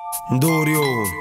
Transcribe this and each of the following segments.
Dorion,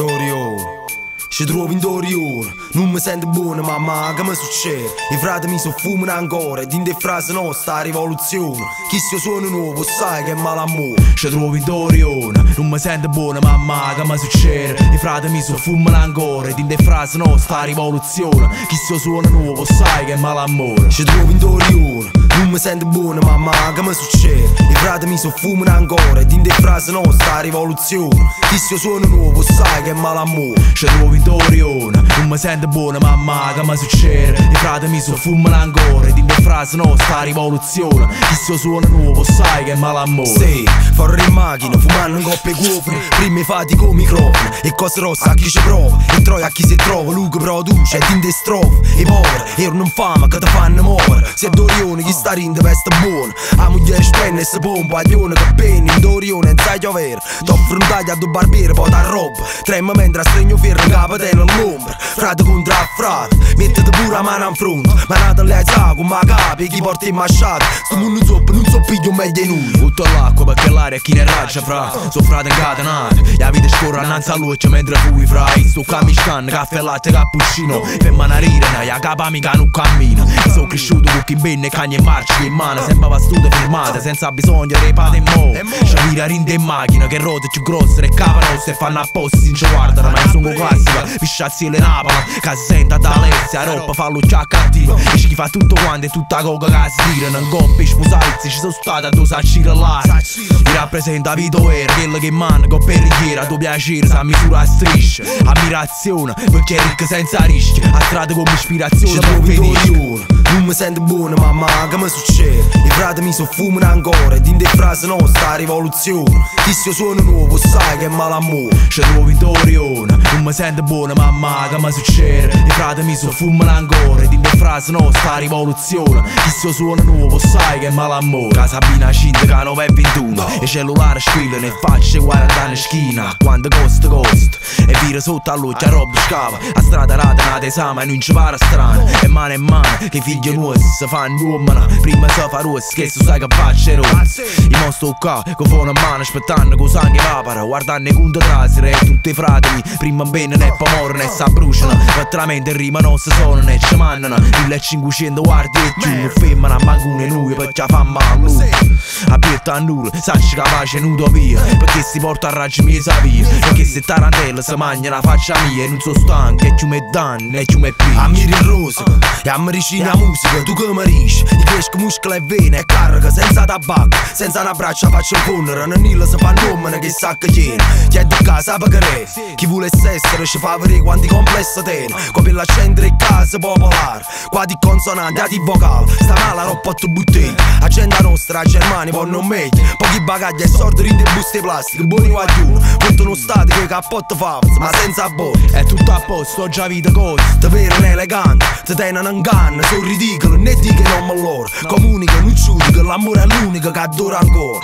ci trovo in Dorion. Non mi sento buono, mamma, che mi succede? I frati mi soffumano ancora ed in de frasi nostra rivoluzione. Chi sia suono nuovo sai che è malamore. Ci trovo in Dorion, non mi sento buono, mamma, che mi succede? I frati mi soffumano ancora ed in de frasi nostra rivoluzione. Chi sia suono nuovo sai che è malamore. Ci trovo in Dorion, non mi sento buono, mamma, che mi succede? I frati mi soffumano ancora ed in de frasi nostra rivoluzione. Chi sia suono nuovo sai che è malamore. Ci trovo in Dorion, non mi sento buono, mamma, che mi succede? I frati mi soffumano ancora ed in de frasi nostra rivoluzione. Chi sia suono nuovo sai che è malamore. Sì, farò in macchina, fumando in coppe cuofre. Prima fatti con microfono e cose rosse a chi ci prova. E troia a chi si trova, Luca produce ed in de strofe. I poveri erano infame che ti fanno muovere. Se Dorion chi sta rindo veste buono. A moglie spenne e si pompa, aglione che penni. In Dorion non sai piovere. T'offro un taglio a due barbieri, poi da roba. Trema mentre a stregno ferro in capo te nell'ombra. Frate contro a frate, mettete pure la mano in fronte. Manate lei sa con ma capi, chi porta in masciata. Sto mondo non so piglio meglio di noi. Butto l'acqua perché l'aria chi ne raggia fra. So frate incatenati, la vita scorre annanzi a luce mentre fui fra. Sto camiscan, caffè latte cappuccino. Femma una rirena, la capa mica non cammina. Sono cresciuto con chi bene, cagne e marci in mano. Sembrava studio fermate, senza bisogno di pate in mo'. C'è mira rinde in macchina, che rote più grosse, le capa rosse fanno apposta, si ci guardano. Ma sono classica, pisciazzi le napala. Che si senta da Alessia, roba fa lo già cattiva. Dice chi fa tutto quanto e tutta coca che si tira. Non coppi sposalizzi, ci sono stati a due sacci là. Mi rappresenta vita vera, quello che manca con perriera. Tuo piacere, sa misura a strisce. Ammirazione, perché è ricca senza rischi. A strada come ispirazione, ci trovo in Dorion, non mi sento buono, mamma, che mi succede? I frati mi soffumano ancora ed in de frasi nostra rivoluzione. Chi sia suono nuovo sai che è malamore. Ci trovo in Dorion, non mi sento buono, mamma, che mi succede? I frati mi soffumano ancora ed in de frasi nostra rivoluzione. Chi sia suono nuovo sai che è malamore. Casabina Cinta che 921 e cellulare squilla ne facce 40 anni schina. Quando costa e vira sotto a luce a roba scava. A strada rata una tesama e non ci pare strana. E mano in mano che figli nuovi si fanno uomini. Prima si fa rossa che tu sai che faccia rossa. I mostri qua con fuoco in mano aspettando che sangue evapora. Guardando i conti trasere e tutti i fratelli prima bene ne poi morrono e si bruciano. Veramente rima non si sono ne ci mandano. 1500 guardie e giù non femmina manco una noi perché fa male lui. Aperto a nulla, sacci capace in utopia. Perché si porta a raggi mie savia. Perché se tarantella si mangia la faccia mia. E non so stanco e giù me danno e giù me piglio. Ammiri il rosico e ammiricini la musica. Tu che mi dici, i cresco muscoli e vene e carica senza tabacco. Senza una braccia faccio fondere. Non nilla si fa nome che sa che tiene. Chiedi a casa perché chi volesse essere ci fa vedere quanti complessi tiene. Come l'accendere in casa popolare. Qua di consonanti, a di vocale. Sta male roba a tu buttini. Agenda nostra, a Germania, poi non meglio. Pochi bagagli e sordi rinde e buste plastiche. Buoni guaglioni, punto uno stato che cappotto fava, ma senza botte. È tutto a posto, ho già vita cosa. Te vedono elegante, te tengono in canna. Sono ridicolo, né dico non me loro. Comunica, non giudico, l'amore è l'unico che adora ancora.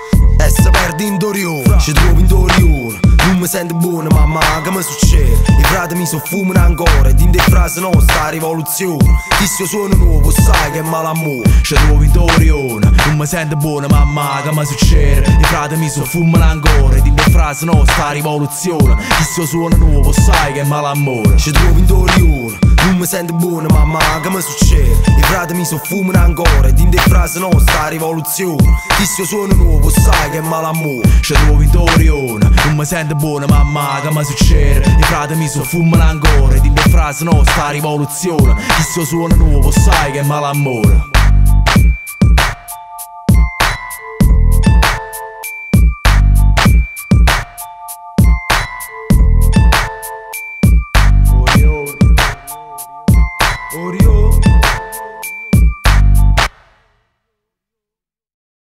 E se perdi in Dorion, ci trovo in Dorion. Non mi sento buono, mamma, che mi succede? I frati mi soffumano ancora ed in de frasi nostra rivoluzione. Chi sia suono nuovo sai che è malamore. Ci trovo in Dorion, non mi sento buono, mamma, che mi succede? I frati mi soffumano ancora ed in de frasi nostra rivoluzione. Chi sia suono nuovo sai che è malamore. Ci trovo in Dorion, non mi sento buono, mamma, che mi succede? I frati mi soffumano ancora ed in de frasi nostra rivoluzione. Chi sia suono nuovo sai che è malamore. Ci trovo in Dorion, non mi sento buono, mamma, che mi succede? I frati mi soffumano ancora ed in de frasi nostra rivoluzione. Chi sia suono nuovo sai che è malamore.